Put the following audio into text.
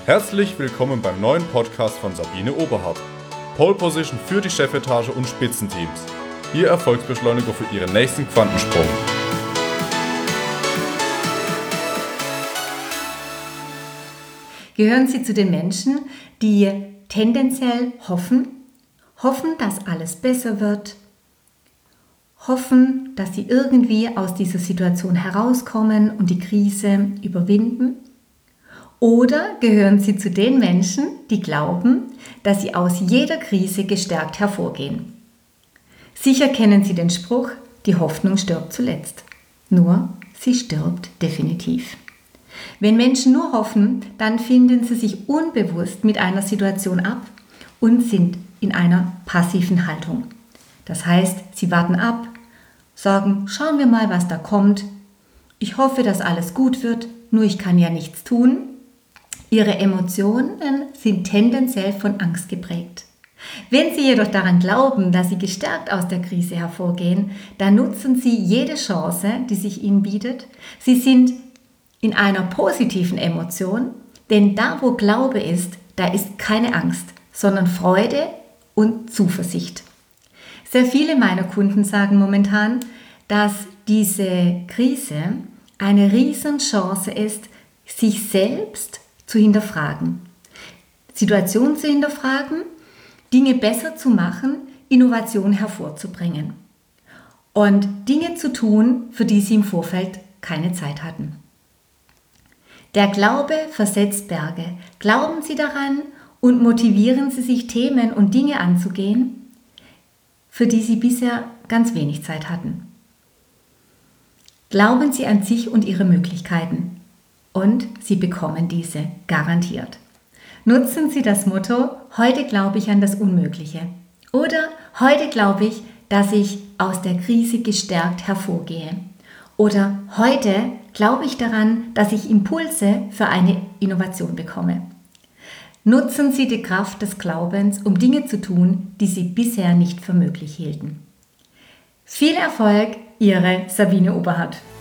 Herzlich willkommen beim neuen Podcast von Sabine Oberhardt. Pole Position für die Chefetage und Spitzenteams. Ihr Erfolgsbeschleuniger für Ihren nächsten Quantensprung. Gehören Sie zu den Menschen, die tendenziell hoffen, dass alles besser wird, hoffen, dass sie irgendwie aus dieser Situation herauskommen und die Krise überwinden? Oder gehören Sie zu den Menschen, die glauben, dass sie aus jeder Krise gestärkt hervorgehen? Sicher kennen Sie den Spruch, die Hoffnung stirbt zuletzt. Nur, sie stirbt definitiv. Wenn Menschen nur hoffen, dann finden sie sich unbewusst mit einer Situation ab und sind in einer passiven Haltung. Das heißt, sie warten ab, sagen, schauen wir mal, was da kommt. Ich hoffe, dass alles gut wird, nur ich kann ja nichts tun. Ihre Emotionen sind tendenziell von Angst geprägt. Wenn Sie jedoch daran glauben, dass Sie gestärkt aus der Krise hervorgehen, dann nutzen Sie jede Chance, die sich Ihnen bietet. Sie sind in einer positiven Emotion, denn da, wo Glaube ist, da ist keine Angst, sondern Freude und Zuversicht. Sehr viele meiner Kunden sagen momentan, dass diese Krise eine Riesenchance ist, sich selbst zu hinterfragen, Situationen zu hinterfragen, Dinge besser zu machen, Innovation hervorzubringen und Dinge zu tun, für die sie im Vorfeld keine Zeit hatten. Der Glaube versetzt Berge. Glauben Sie daran und motivieren Sie sich, Themen und Dinge anzugehen, für die Sie bisher ganz wenig Zeit hatten. Glauben Sie an sich und Ihre Möglichkeiten. Und Sie bekommen diese garantiert. Nutzen Sie das Motto, heute glaube ich an das Unmögliche. Oder heute glaube ich, dass ich aus der Krise gestärkt hervorgehe. Oder heute glaube ich daran, dass ich Impulse für eine Innovation bekomme. Nutzen Sie die Kraft des Glaubens, um Dinge zu tun, die Sie bisher nicht für möglich hielten. Viel Erfolg, Ihre Sabine Oberhardt.